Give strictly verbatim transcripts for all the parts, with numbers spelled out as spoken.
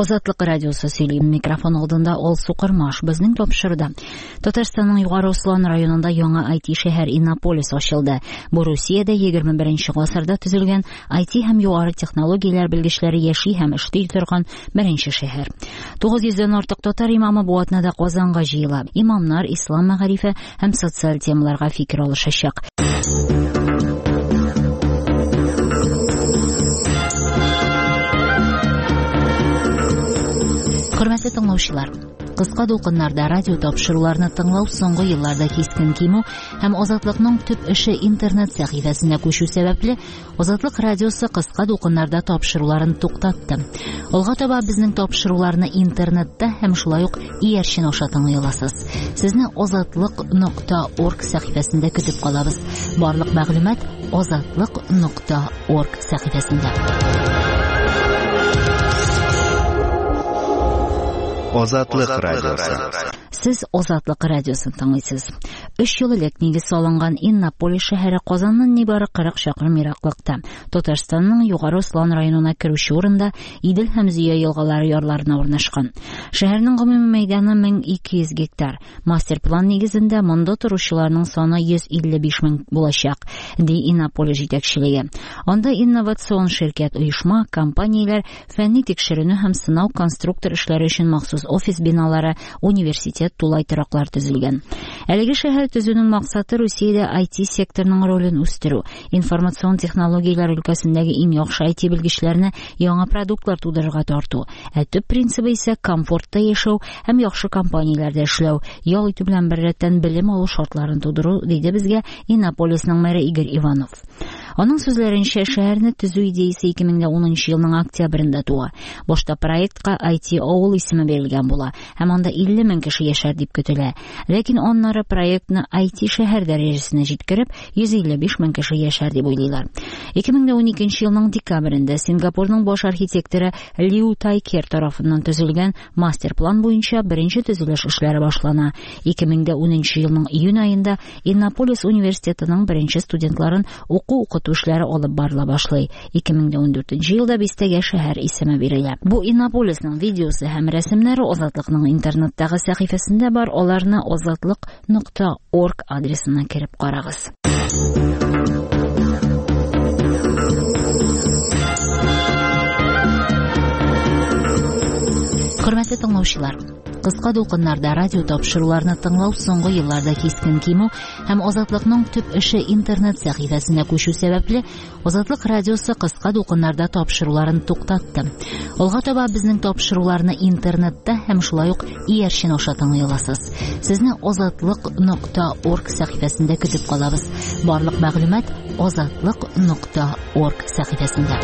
Азатлык радиосы сөйлим, микрофон алдында Ол Сукырмаш, безнең тапшырды. Татарстанның Югары Услан районында яңа ай ти шәһәр Иннополис ачылды. Бу Русиядә егерме беренче гасырда төзелгән ай ти һәм югары технологияләр белгечләре яши һәм эшли торган беренче шәһәр. тугыз йөздән артык татар имамы бу атнада Казанга җыела. Имамнар ислам мәгарифе һәм социаль темаларга фикер алышачак. Хөрмәтле тыңлаучылар, кыска дулкыннарда радио тапшыруларны тыңлау соңгы елларда кискен кимү һәм Азатлыкның төп эше интернет сәхифәсенә күчү сәбәпле Азатлык радиосы кыска дулкыннарда тапшыруларын туктатты. Алга таба безнең тапшыруларны интернетта һәм шулай ук иярчен аша тыңлый аласыз. Сезне азатлык нокта орг сәхифәсендә көтеп калабыз. Барлык мәгълүмат азатлык нокта орг сәхифәсендә. Азатлык радиосы. Сез Азатлык радиосын тыңлыйсыз. Өч ел элек нигез салынган Иннополис шәһәре Казаннан нибары кырык чакрым ераклыкта. Татарстанның Югары Услан районына керүче урында Идел һәм Зөя елгалары ярларына урнашкан. Шәһәрнең гомуми мәйданы мең ике йөз гектар. Мастер план нигезендә монда торучыларның саны йөз илле биш мең булачак, ди Иннополис җитәкчелеге. Анда инновацион ширкәт, оешма, компанияләр, фәнни тикшеренү һәм сынау конструктор эшләре өчен махсус офис биналары, университет тулай тораклар төзелгән. Әлеге шәһәр төзүнең максаты Русиядә ай ти секторының ролен үстерү, информацион технологияләр өлкәсендәге иң яхшы ай ти белгечләрне яңа продуктлар тудырырга тарту. Ә төп принцибы исә комфортта яшәү һәм яхшы компанияләрдә эшләү, ял итү белән беррәттән белем алу шартларын тудыру, диде безгә Иннополисның мэры Игорь Иванов. Аның сүзләренчә, шәһәрне төзү идеясе ике мең унынчы елның октябрендә туа. Башта проектка ай ти авыл исеме бирелгән була, һәм анда илле мең кеше яшәр дип көтелә. Ләкин аннары проектны ай ти шәһәр дәрәҗәсенә җиткереп, йөз илле биш мең кеше яшәр дип уйлыйлар. ике мең уникенче елның декабрендә Сингапурның баш архитекторы Лиу Тайкер тарафыннан төзелгән мастер план буенча беренче төзелеш эшләре башлана. ике мең унынчы елның июнь аенда Иннополис университетының беренче студентларын уку эшләре алып барыла башлый. ике мең ундүртенче елда бистәгә шәһәр исеме бирелә. Бу Иннополисның видеосы һәм рәсемнәре Азатлыкның интернеттагы сәхифәсендә бар. Аларны азатлык нокта орг адресына кереп карагыз. Хөрмәтле тыңлаучылар, кыска дулкыннарда радио тапшыруларны тыңлау соңгы елларда кискен кимү һәм Азатлыкның төп эше интернет сәхифәсенә күчү сәбәпле Азатлык радиосы кыска дулкыннарда тапшыруларын туктатты. Алга таба безнең тапшыруларны интернетта һәм шулай ук иярчен аша тыңлый аласыз. Сезне азатлык нокта орг сәхифәсендә көтеп калабыз. Барлык мәгълүмат азатлык нокта орг сәхифәсендә.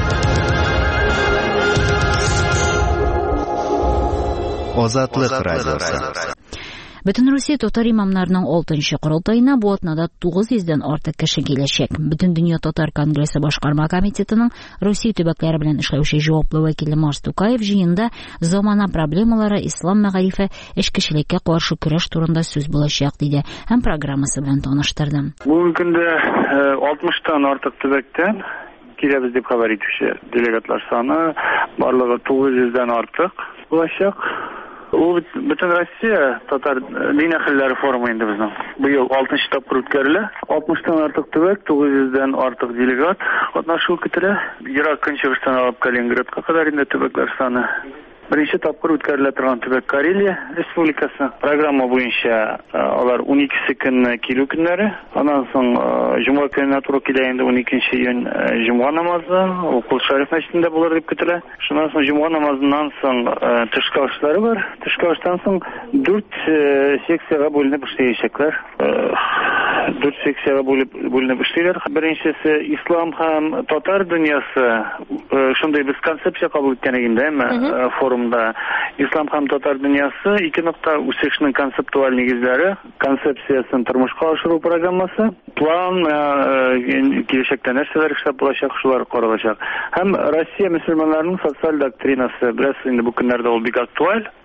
Азатлык радиосы. Бөтен Русия татар имамнарының алтынчы корылтаена бу атнада тугыз йөздән артык кеше киләчәк. Бөтен дөнья татар конгрессы башкарма комитетының Русия төбәкләре белән эшләүче җаваплы вәкиле Марс Тукаев җыенда замана проблемалары, ислам мәгарифе, эчкечелеккә каршы көрәш турында сүз булачак диде һәм программасы белән таныштырды. Бүгенге көндә алтмыштан артык төбәктән киләбез дип хәбәр итүче делегатлар саны барлыгы тугыз йөздән артык булачак. Ул бөтен Россия татар дин әһелләре форумы инде безнең. Быел алтынчы тапкыр үткәрелә. алтмыштан артык төбәк, тугыз йөздән артык делегат катнашу көтелә. Ерак Көнчыгыштан алып Калининградка кадәр инде төбәкләр саны. Беренче тапкыр үткәрелә торган төбәк Карелия Республикасы. Программа буенча алар уникесе көнне килү көннәре. Аннан соң җомга көненә туры килә инде уникенче июнь җомга намазы, Укул Шариф мәчетендә булыр дип көтелә. Шуннан соң җомга намазыннан соң төшке ашлары бар. Төшке аштан соң дүрт секциягә бүленеп эшләячәкләр. Дүрт секциягә бүленеп эшлиләр. Беренчесе ислам һәм татар дөньясы. Шундый без концепция кабул иткән инде форум да ислам һәм татар дөньясы ике нокта үсешнең концептуаль нигезләре, концепциясын тормышка ашыру программасы, план, киләчәктә нәрсәләр эшләп булачак, шулар каралачак. Һәм Россия мөселманнарының социаль доктринасы, беләсез инде бу көннәрдә ул бик актуаль.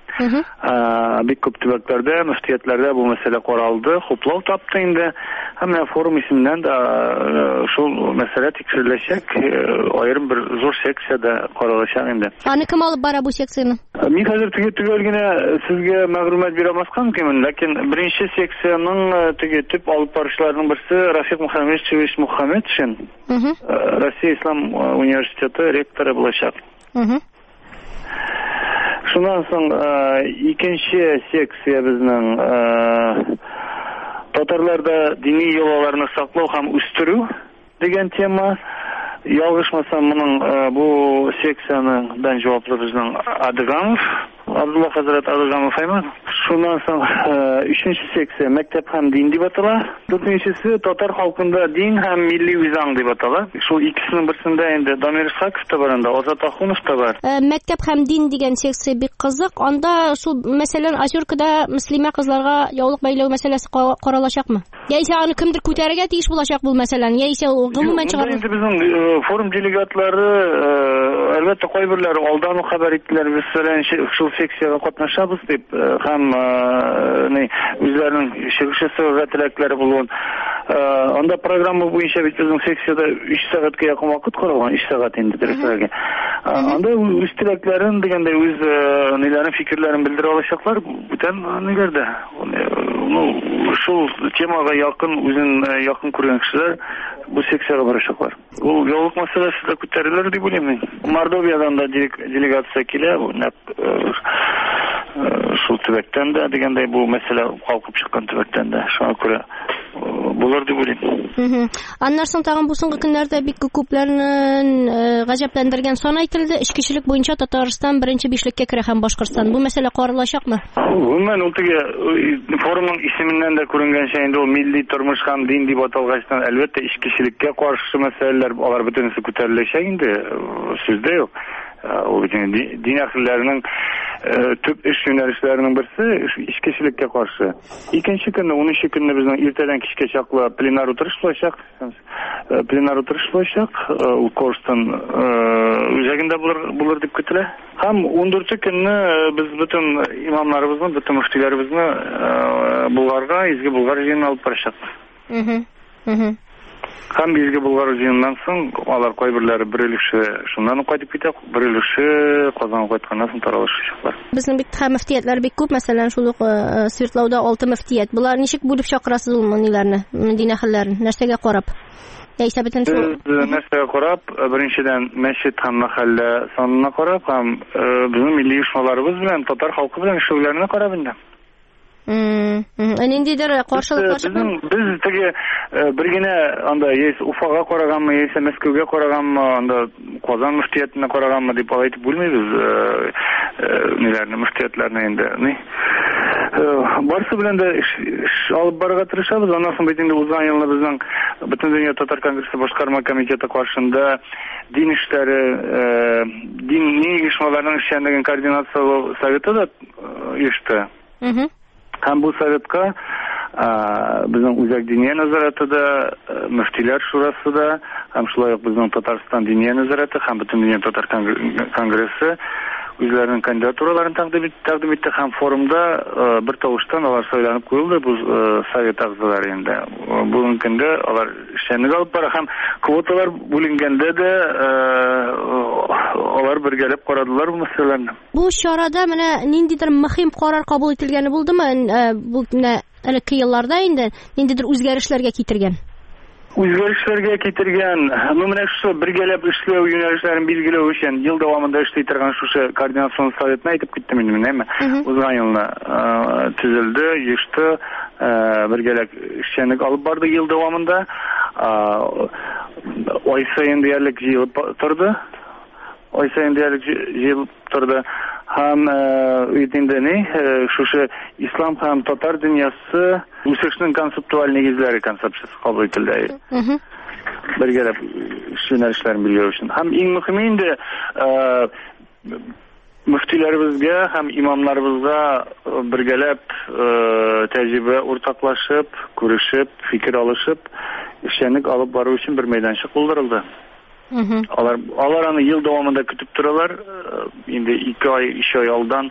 Бик күп төбәкләрдә, мөфтиятләрдә бу мәсьәлә каралды, хуплау тапты инде. Һәм форум исеменнән дә шул мәсьәлә тикшереләчәк, аерым бер зур секциядә каралачак инде. Аны кем алып бара бу секцияны? Мин хәзер теге түгел генә сезгә мәгълүмат бирә алмаска мөмкинмен, ләкин беренче секциянең теге төп алып баручыларның берсе Рафик Мөхәммәтович Мөхәммәтшин. Россия Ислам университеты ректоры булачак. Шуннан соң икенче секция безнең татарларда дини йолаларны саклау һәм үстерү дигән тема. Ялгышмасам, моның бу секцияның дан җаваплы безнең Адыгамов, Абдулла хәзрәт Адыгамов Айман. Шуннан соң өченче секция мәктәп һәм дин дип атала. Дүртенчесе татар халкында дин һәм милли үзаң дип атала. Шул икесенең берсендә инде Дамир Исхаков та бар, Азат Ахунов та бар. Мәктәп һәм дин дигән секция бик кызык. Анда шул мәсәлән Озеркада мөслимә кызларга яулык бәйләү мәсьәләсе каралачакмы? Яисә аны кемдер күтәрергә тиеш булачак бу мәсьәләне? Яисә гомумән чыгарылыр? Инде безнең форум делегатлары әлбәттә кайберләре алдан ук хәбәр иттеләр, без шул секцияга катнашабыз дип, һәм үзләренең чыгышы теләкләре булуын. Анда программа буенча бит безнең секцияда өч сәгатькә якын вакыт каралган, өч сәгать инде дөресрәге. Анда үз теләкләрен дигәндә үз ниләрен, фикерләрен белдерә алачаклар. Бүтән ниләрдә? Ну, шул темага якын, үзен якын күргән кешеләр бу секцияга барачаклар. Ул яулык мәсьәләсе дә күтәрелер дип уйлыйм. Мордовиядан да делегация килә, шул төбәктән дә дигәндәй бу мәсьәлә калкып чыккан төбәктән дә. Шуңа күрә булыр дип уйлыйм. Аннан соң тагын бу соңгы көннәрдә бик күпләрне гаҗәпләндергән сан әйтелде. Эчкечелек буенча Татарстан беренче бишлеккә керә һәм Башкортстан. Бу мәсьәлә каралачакмы? Гомумән ул теге форумның исеменнән дә күренгәнчә инде ул милли тормыш һәм дин дип аталгачтан әлбәттә эчкечелеккә каршы мәсьәләләр алар бөтенесе күтәреләчәк инде. Сүздә юк. Ул дин әһелләренең төп эш юнәлешләренең берсе эчкечелеккә каршы. Икенче көнне, унынчы көнне безнең иртәдән кичкә чаклы пленар утырыш булачак. Пленар утырыш булачак. Ул Корстон үзәгендә булыр булыр дип көтелә. Һәм ундүртенче көнне без бөтен имамнарыбызны, бөтен мөфтиләребезне Булгарга, изге Булгар җыенына алып барачак. Һәм безгә Булгар җыеннан соң алар кайберләре берелеше шуннан кайтып китә, берелеше Казанга кайтканнан соң таралышачаклар. Безнең бик һәм мөфтиятләр бик күп, мәсәлән, шул ук Свердлауда алты мөфтият. Булар ничек булып чакырасыз ул ниләрне, дин әһелләрен? Нәрсәгә карап? Яисә бөтен шул нәрсәгә карап, беренчедән мәчет һәм мәхәллә санына карап, һәм безнең милли оешмаларыбыз белән, татар халкы белән эшләүләренә карап инде. Ниндидер каршылык бармы? Без теге бер генә анда яисә Уфага караганмы, яисә Мәскәүгә караганмы, анда Казан мөфтиятенә караганмы дип алайтып булмыйбыз. Ниләрне мөфтиятләрне инде, ни? Барысы белән дә алып барырга тырышабыз. Аннан соң бит инде узган елны безнең Бөтен дөнья татар конгрессы башкарма комитеты каршында дин эшләре, дини оешмаларның эшчәнлеген координациялау советы да оешты. Һәм бу советка безнең үзәк диния назараты да, мөфтиләр шурасы да, һәм шулай ук безнең Татарстан диния назараты һәм бөтен дөнья татар конгрессы үзләренең кандидатураларын тәкъдим итте һәм форумда бер тавыштан алар сайланып куелды бу совет әгъзалары инде. Бүгенге көндә алар эшчәнлек алып бара һәм квоталар бүленгәндә дә алар бергәләп карадылар бу мәсьәләләрне. Бу чарада менә ниндидер мөһим карар кабул ителгәне булдымы? Бу менә элекке елларда инде ниндидер үзгәрешләргә китергән? Үзгәрешләргә китергән, ну менә шушы бергәләп эшләү юнәлешләрен билгеләү өчен ел дәвамында эшли торган шушы координацион советны әйтеп киттем инде мен, әйме? Узган елны төзелде, ешты, бергәләп эшчәнлек алып барды ел дәвамында. Ай сайын диярлек җыелып торды. Ай сайын диярлек җыелып торды. Һәм үтендә ни, шушы ислам һәм татар дөньясы үсешнең концептуаль нигезләре концепциясе кабул ителде. Бергәләп юнәлешләрен билгеләү өчен. Һәм иң мөһиме инде мөфтиләребезгә һәм имамнарыбызга бергәләп тәҗрибә уртаклашып, күрешеп, фикер алышып, эшчәнлек алып бару өчен бер мәйданчык булдырылды. Алар алар аны ел дәвамында көтеп торалар. Инде ике ай, өч ай алдан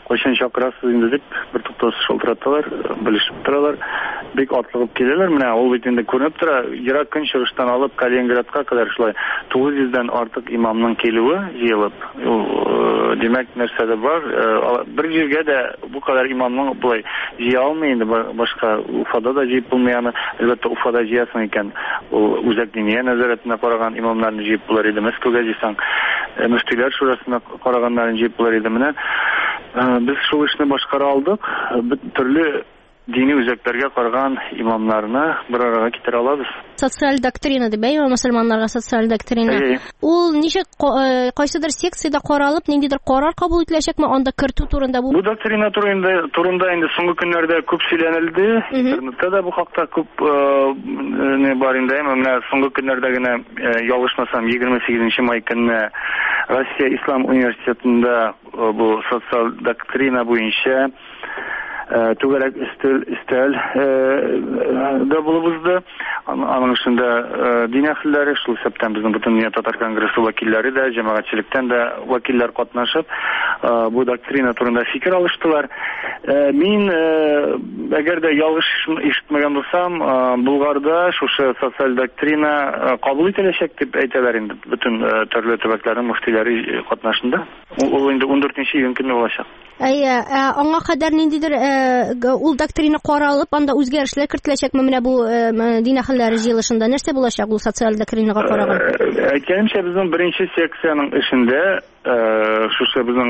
кайчан чакырасыз инде дип бер туктаусыз шалтыраталар, белешеп торалар. Бик атлыгып киләләр. Менә ул бит инде күренеп тора, ерак көнчыгыштан алып Калининградка кадәр шулай тугыз йөздән артык имамның килүе җыелып. Димәк, нәрсәдә бар? Бер җиргә дә бу кадәр имамның булай җыя алмый инде, башка Уфада да җыеп булмый аны. Әлбәттә, Уфада җыясың икән, ул үзәк диния нәзарәтенә караган имамнарны җыеп булар иде. Мәскәүгә җыйсаң, мөфтиләр шурасына караганнарын җыеп булар иде. Менә без шул эшне башкара алдык. Төрле дини үзәкләргә караган имамнарны бер арага китерә алабыз. Социаль доктрина дип әйтә, мөселманнарга социаль доктрина. Ул ничек кайсыдыр секциядә каралып, ниндидер карар кабул ителәчәкме, анда кертү турында бу? Бу доктрина турында турында инде соңгы көннәрдә күп сөйләнелде. Интернетта да бу хакта күп не бар инде. Менә соңгы көннәрдә генә ялгышмасам егерме сигезенче май көнне Россия Ислам университетында бу социаль доктрина буенча түгәрәк истәл истәл да булып узды. Аның эчендә дин әһелләре, шул сәптән безнең бөтен татар конгрессы вәкилләре дә, җәмәгатьчелектән дә вәкилләр катнашып, бу доктрина турында фикер алыштылар. Мин, әгәр дә ялгыш ишетмәгән булсам, Булгарда шушы социаль доктрина кабул ителәчәк дип әйтәләр инде бөтен төрле төбәкләрнең мөфтиләре катнашында. Ул инде ун дүртенче июнь көнне булачак. Әйе, аңа кадәр ниндидер ул доктрина каралып, анда үзгәрешләр кертеләчәкме менә бу дин әһелләре җыелышында? Нәрсә булачак ул социаль доктринага караган? Әйткәнчә, безнең беренче секциянең эшендә шушы безнең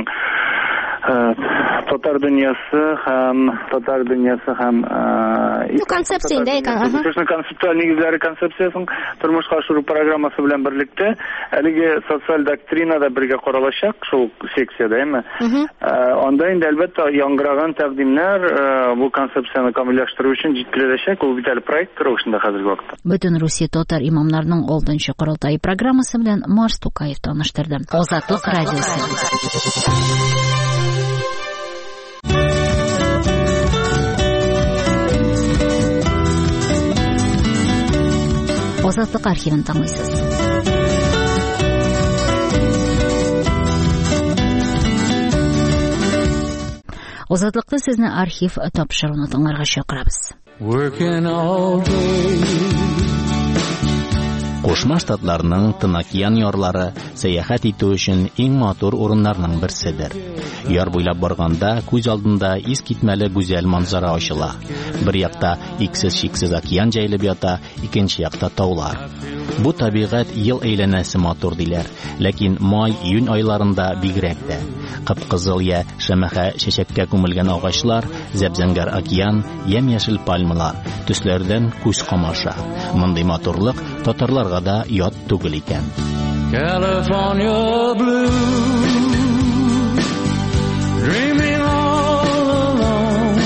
татар дөньясы һәм татар дөньясы һәм ну концепция инде икән, аһа. Шушы концептуаль нигезләре концепциясын тормышка ашыру программасы белән берлектә әлеге социаль доктрина да бергә каралачак шул секциядә, әйме? Анда инде әлбәттә яңгыраган тәкъдимнәр бу концепцияны камилләштерү өчен җиткереләчәк. Ул бит әле проект рәвешендә хәзерге вакытта. Бөтен Русия татар имамнарының алтынчы корылтайы программасы белән Марс Тукаев таныштырды. Азатлык радиосы. Азатлык архивын тыңлыйсыз. Азатлыкта сезне архив тапшыруны тыңларга чакырабыз. Кушма Штатларның Тын океан ярлары сәяхәт итү өчен иң матур урыннарның берседер. Яр буйлап барганда күз алдында ис китмәле гүзәл манзара ачыла. Бер якта иксез-чиксез океан җәелеп ята, икенче якта таулар. Бу табигать ел әйләнәсе матур диләр, ләкин май-июнь айларында бигрәк тә. Кып-кызыл я шәмәхә чәчәккә күмелгән агачлар, зәбзәңгәр океан, ямь-яшел пальмалар, төсләрдән күз камаша. Мондый матурлык татарларга да ят түгел икән. California blue, dreaming all alone.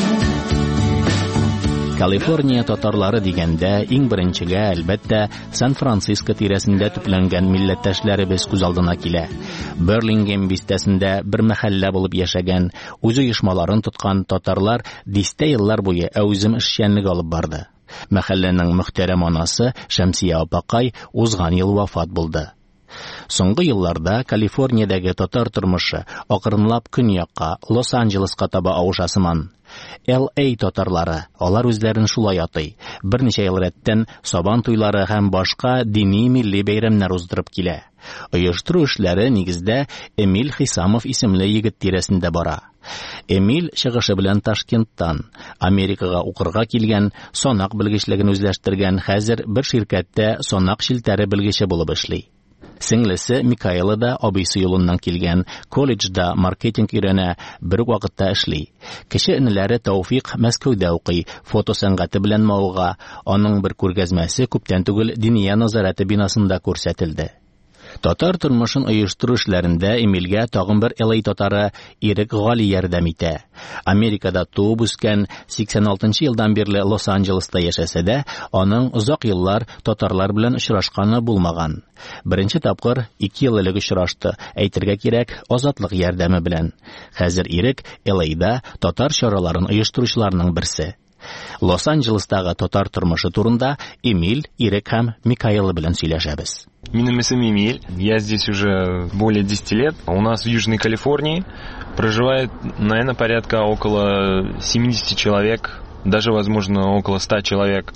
Калифорния татарлары дигәндә иң беренчегә әлбәттә Сан-Франциско тирәсендә төпләнгән милләттәшләребез күз алдына килә. Берлингем бистәсендә бер мәхәллә булып яшәгән, үз оешмаларын тоткан татарлар дистә еллар буе әүзем эшчәнлек алып барды. Мәхәлләнең мөхтәрәм анасы Шәмсия апакай узган ел вафат булды. Соңгы елларда Калифорниядәге татар тормышы акрынлап көньякка, Лос-Анджелеска таба авышасыман. Эл Эй татарлары, алар үзләрен шулай атый. Берничә ел рәттән сабан туйлары һәм башка дини милли бәйрәмнәр уздырып килә. Оештыру эшләре нигездә Эмиль Хисамов исемле егет тирәсендә бара. Эмиль чыгышы белән Ташкенттан, Америкага укырга килгән, санак белгечлеген үзләштергән, хәзер бер ширкәттә санак шилтәре белгече булып эшли. Сеңлесе Микаэла да абыйсы юлыннан килгән, колледжда маркетинг өйрәнә, бер вакытта эшли. Кече энеләре Тауфик Мәскәүдә укый, фото сәнгате белән мавыга. Аның бер күргәзмәсе күптән түгел Диния назараты бинасында күрсәтелде. Татар тормышын оештыру эшләрендә Эмильгә тагын бер Эл Эй татары Ирек Гали ярдәм итә. Америкада туып үскән, сиксән алтынчы елдан бирле Лос-Анджелеста яшәсә дә, аның озак еллар татарлар белән очрашканы булмаган. Беренче тапкыр ике ел элек очрашты, әйтергә кирәк, Азатлык ярдәме белән. Хәзер Ирек Эл Эйда татар чараларын оештыручыларның берсе. Лос-Анджелестагы татар тормышы турында Эмиль, Ирек һәм Микаэла белән сөйләшәбез. Минем исем Эмиль. Я здесь уже более десяти лет. У нас в Южной Калифорнии проживает, наверное, порядка около семидесяти человек, даже, возможно, около ста человек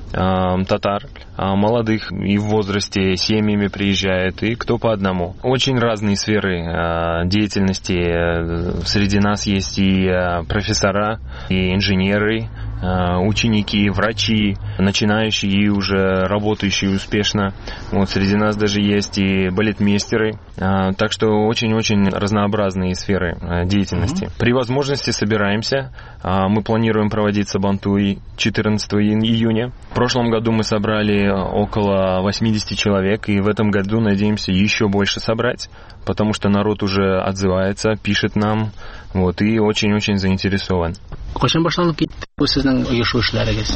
э, татар, э, молодых и в возрасте семьями приезжают, и кто по одному. Очень разные сферы э, деятельности. Среди нас есть и э, профессора, и инженеры, ученики, врачи, начинающие и уже работающие успешно. Вот среди нас даже есть и балетмейстеры. Так что очень-очень разнообразные сферы деятельности. Mm-hmm. При возможности собираемся. Мы планируем проводить Сабантуй четырнадцатого июня. В прошлом году мы собрали около восьмидесяти человек, и в этом году надеемся еще больше собрать, потому что народ уже отзывается, пишет нам, вот, и очень-очень заинтересован. Кайчан башланып китте бу сезнең оешу эшләрегез?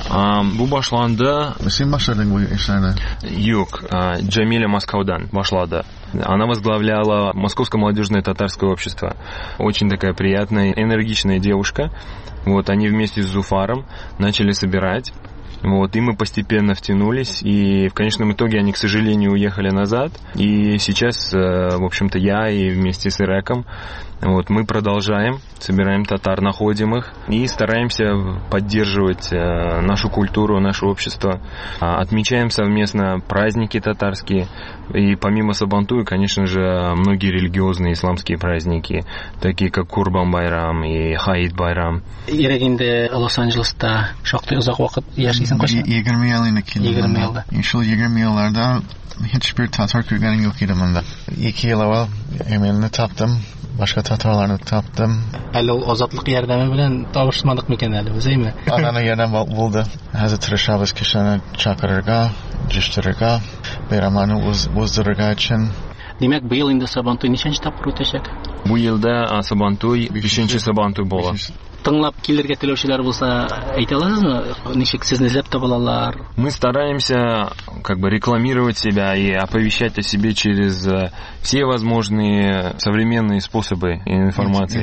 Бу башланды. Син башладың бу эшләрне? Юк, Джамиля Москаудан башлады. Она возглавляла Московское молодежное татарское общество. Очень такая приятная, энергичная девушка. Вот, они вместе с Зуфаром начали собирать. Вот, и мы постепенно втянулись, и в конечном итоге они, к сожалению, уехали назад. И сейчас, в общем-то, я и вместе с Иреком, вот, мы продолжаем, собираем татар, находим их и стараемся поддерживать нашу культуру, наше общество. Отмечаем совместно праздники татарские. И помимо Сабантуя, конечно же, многие религиозные исламские праздники, такие как Курбан-байрам и Хаид-байрам. Ирек инде Лос-Анджелеста шактый озак вакыт яшисең кайчан? егерме ел инде килдем. егерме елда. Шул егерме елларда hiçbir татар күргәнем юк иде монда. ике ел авыл Эмилне таптым, башка татарларны таптым. Әле ул азатлык ярдәме белән табышмадык микән әле, үземе? Ананы ярдәм булды. Хәзер тырышабыз кешене чакырырга, җыштырырга, бәйрәмне уздырырга өчен. Димәк, быел инде Сабантуй ничәнче тапкыр үтәчәк? Бу елда Сабантуй бишенче Сабантуй була. Тыңлап килергә теләүчеләр булса, әйтә аласызмы? Ничек сезне эзләп табалар? Мы стараемся как бы рекламировать себя и оповещать о себе через все возможные современные способы информации.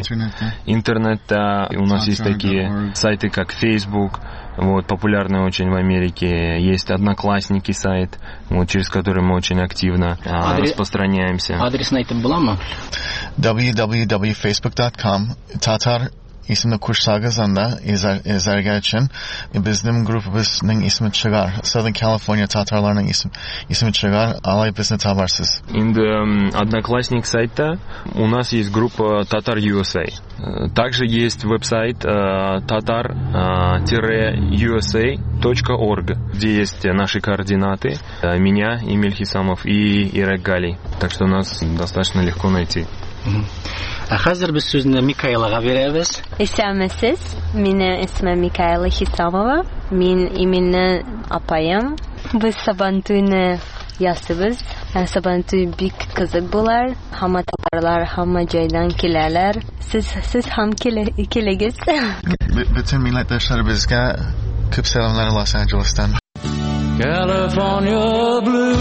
Интернета. У нас есть такие сайты, как Facebook, вот, популярный очень в Америке. Есть Одноклассники сайт, вот, через который мы очень активно а, Адре... распространяемся. Адрес найтып буламы? дабл ю дабл ю дабл ю точка фейсбук точка ком Татар исемле курсларыгыз анда изарга өчен безнең группабызның исеме чыгар. Southern California татарларның исеме чыгар. Алай безне табарсыз. In Одноклассник сайта у нас есть группа Татар ю эс эй. Также есть веб-сайт татар ю эс эй точка орг, где есть наши координаты, меня, Эмиль Хисамов и Ирек Галий. Так что нас достаточно легко найти. Хәзер без сүзне Микаэлага бирәбез. Исәмсез, минем исемем Микаэла Хисамова. Мин Эмильне апаем. Без Сабантуйны ясыбыз. Сабантуй бик кызык булар. Һәм татарлар һәм җайдан киләләр. Сез сез һәм килегез. Bütün milletvekilleri bizge küp selamlar Los Angeles'tan. California blue,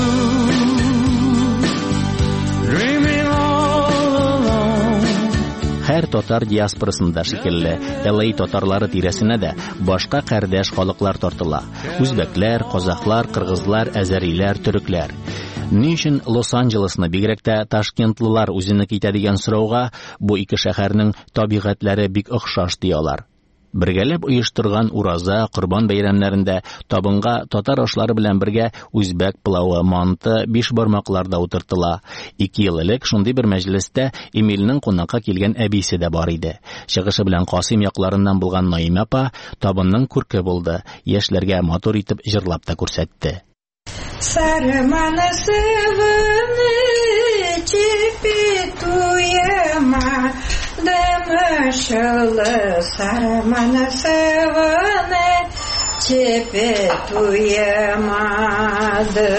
dreaming all alone. Һәр татар диаспорасында шикелле, Л А татарлары тирәсенә дә башка кардәш халыклар тартыла. Үзбәкләр, казаклар, кыргызлар, әзәриләр, төрекләр. Ни өчен Лос-Анджелесны бигрәк тә ташкентлылар үзенеке итә дигән сорауга, бу ике шәһәрнең табигатьләре бик охшаш диялар. Бергәләп оештырган ураза, Корбан бәйрәмнәрендә табынга татар ашлары белән бергә үзбәк пылавы, манты, биш бармакларда утыртыла. Ике ел элек шундый бер мәҗлестә Эмильнең кунакка килгән әбисе дә бар иде. Чыгышы белән Касыйм якларыннан булган Наима апа табынның күрке булды. Яшьләргә матур итеп җырлап та күрсәтте. Сарманы сывыны чипитуема Дымышылы сарманы сывыны чипитуемады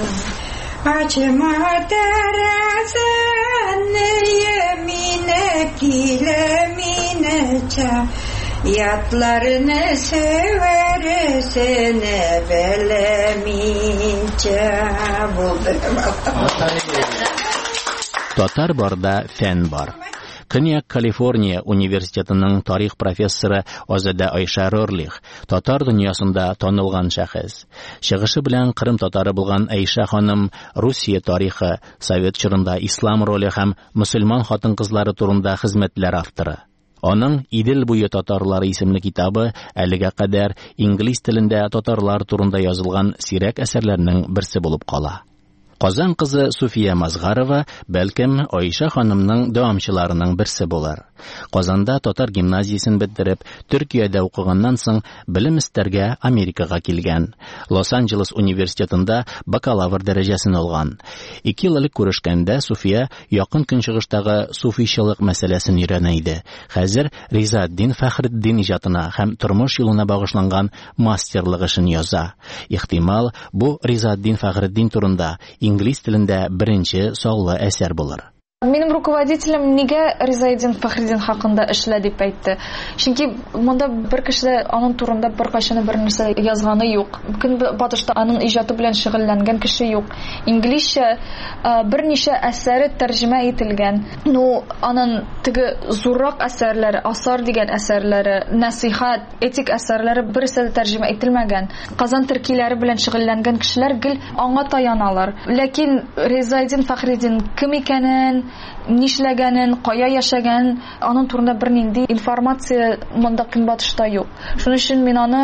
Açma terazini yemine kilemine ça Yatlarını seversene belemince Buldum. Татар барда фән бар. Көньяк Калифорния университетының тарих профессоры Азада Айша Рорлих, татар дөньясында танылган шәхес. Чыгышы белән Кырым татары булган Айша ханым Русия тарихы, Совет чорында ислам роле һәм мөселман хатын-кызлары турында хезмәтләр авторы. Аның Идел буе татарлары исемле китабы әлегә кадәр инглиз телендә татарлар турында язылган сирәк әсәрләрнең берсе булып кала. Казан кызы Суфия Мазгарова бәлкем Айша ханымның дәвамчыларының берсе булыр. Казанда татар гимназиясын бетереп, Төркиядә укыганнан соң белем истәргә Америкага килгән. Лос-Анджелес университетында бакалавр дәрәҗәсен алган. Ике ел элек күрешкәндә Суфия якын көнчыгыштагы суфийчылык мәсьәләсен өйрәнә иде. Хәзер Ризаэддин Фәхреддин иҗатына һәм тормыш юлына багышланган мастерлык эшен яза. Ихтимал, бу Ризаэддин Фәхреддин турында инглиз телендә беренче саулы әсәр булыр. Минем руководителем нигә Ризаэддин Фәхреддин хакында эшлә дип әйтте. Чөнки монда бер кеше дә аның турында беркайчан бер нәрсә язганы юк. Көн батышта аның иҗаты белән шөгыльләнгән кеше юк. Инглизчә берничә әсәре тәрҗемә ителгән. Ну, аның теге зуррак әсәрләре, Асар дигән әсәрләре, Насихат, этик әсәрләре берсе дә тәрҗемә ителмәгән. Казан төркиләре белән шөгыльләнгән кешеләр гел аңа таяналар. Ләкин Ризаэддин Фәхреддин кем икәнен, нишләгәнен, кая яшәгән, аның турында бернинди информация монда Көнбатышта юк. Шуның өчен мин аны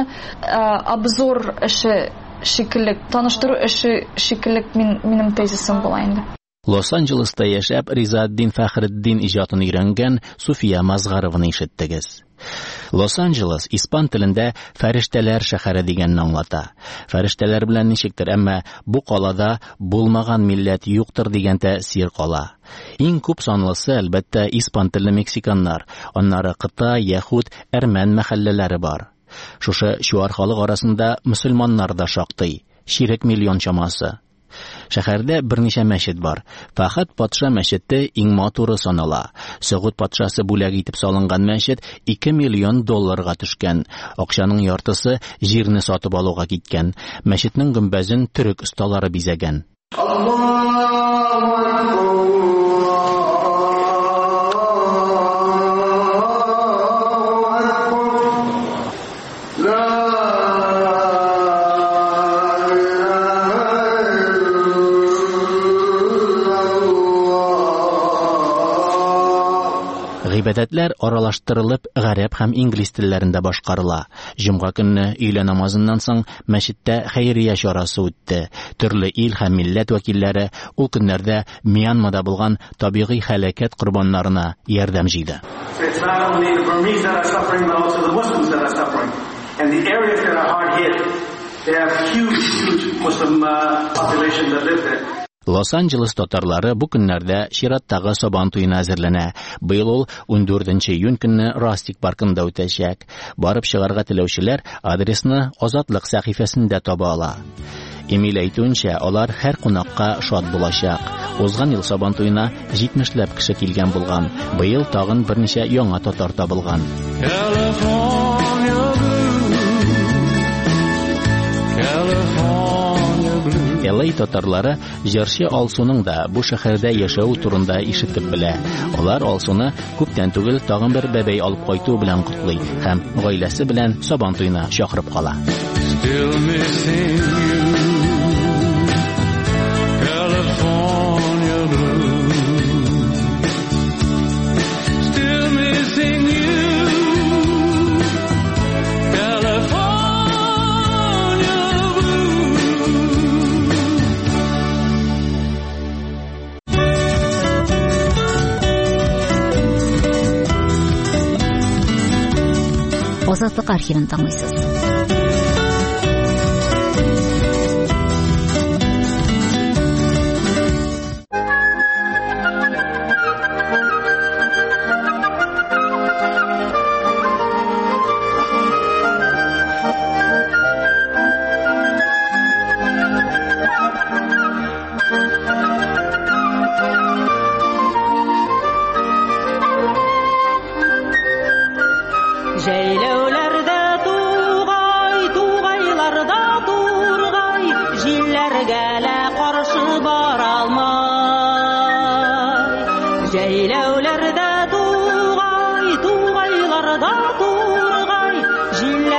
обзор эше шикелле, таныштыру эше шикелле мин минем тезисым була инде. Лос-Анджелеста яшәп Ризаэддин Фәхреддин иҗатын өйрәнгән Суфия Мазгарованы ишеттегез. Лос-Анджелес испан телендә фәрештәләр шәһәре дигәнне аңлата. Фәрештәләр белән ничектер, әмма бу калада булмаган милләт юктыр дигән тәэсир кала. Иң күп санлысы әлбәттә испан телле мексиканнар, аннары Кытай, Яһуд, әрмән мәхәлләләре бар. Шушы чуар халык арасында мөселманнар да шактый, ширек миллион чамасы. Шәһәрдә берничә мәчет бар. Фахат патша мәчете иң матуры санала. Сәгуд патшасы бүләк итеп салынган мәчет ике миллион долларга төшкән. Акчаның яртысы җирне сатып алуга киткән. Мәчетнең гөмбәзен төрек осталары бизәгән. Гыйбадәтләр аралаштырылып гарәп һәм инглиз телләрендә башкарыла. Җомга көнне өйлә намазыннан соң мәчеттә хәйрия чарасы үтте. Төрле ил һәм милләт вәкилләре ул көннәрдә Мьянмада булган табигый һәлакәт корбаннарына ярдәм җыйды. Лос-Анджелес татарлары бу көннәрдә чираттагы Сабан туена әзерләнә. Быел ул ундүртенче июнь көнне Растик паркында үтәчәк. Барып чыгарга теләүчеләр адресны Азатлык сәхифәсендә таба ала. Эмиль әйтүенчә, алар һәр кунакка шат булачак. Узган ел Сабан туена җитмешләп кеше килгән булган. Быел тагын берничә яңа татар табылган. Л А татарлары җырчы Алсуның да бу шәһәрдә яшәү турында ишетеп белә. Алар Алсуны күптән түгел тагын бер бәбәй алып кайту белән котлый һәм гаиләсе белән Сабан туена чакырып кала. Азатлык архивын тыңлыйсыз. Җәйләүләрдә туган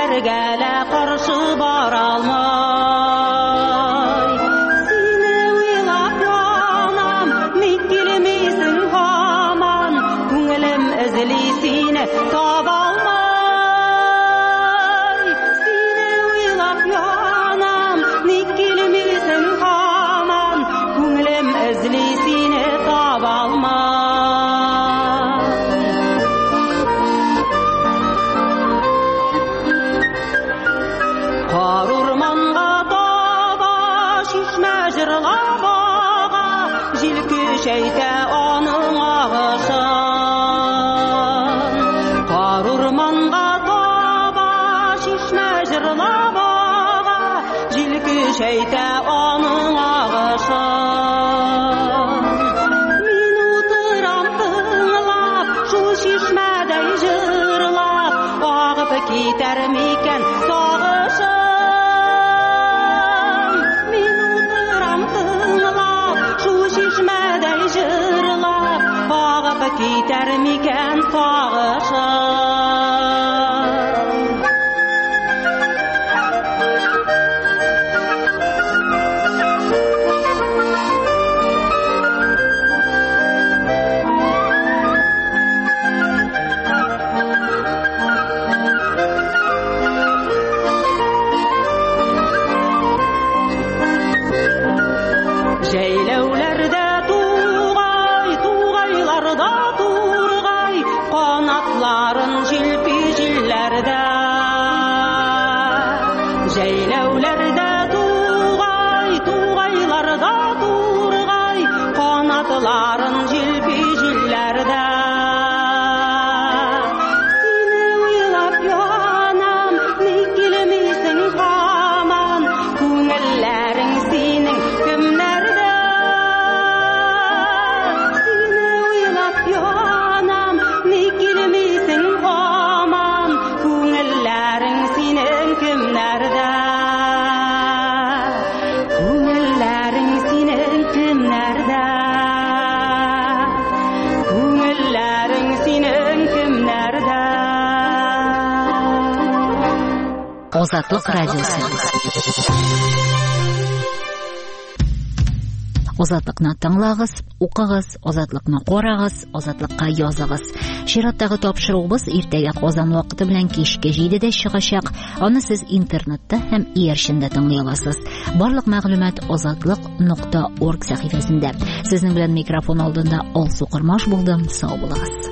бергәлә каршы бара алмай. Сине уйлап янам, ник килмисең һаман, күңелем эзли сине таба алмай. Сине уйлап янам, ник килмисең һаман, күңелем эзли сине таба алмай. Шәйтә аның агышын, кар урманга таба чишмә җырлап ага, җилке шәйтә аның агышын. Мин утырам тыңлап, шул чишмәдәй җырлап, агып китәр микән сагышым. Мин утырам тыңлап, шул чишмәдәй җырлап, агып китәр микән сагышым. Җәйләүләрдә тугай, тугайларда тургай, канатларын җилпи җилләрдә. Җәйләүләрдә тугай, тугайларда тургай, канатларын җилпи җилләрдә. Сине уйлап янам, ник килмисең һаман, күңелләрең синең кемнәрдә? Ник килмисең һаман, күңелләрең синең кемнәрдә? Күңелләрең синең кемнәрдә? Күңелләрең синең кемнәрдә? Азатлык радиосы. Азатлыкны тыңлагыз, укыгыз, азатлыкны карагыз, азатлыкка языгыз. Чираттагы тапшыруыбыз иртәгә Казан вакыты белән кичке җидедә чыгачак. Аны сез интернетта һәм иярчендә тыңлый аласыз. Барлык мәгълүмат азатлык нокта орг сәхифәсендә. Сезнең белән микрофон алдында Алсу Кырмаш булдым. Сау булыгыз.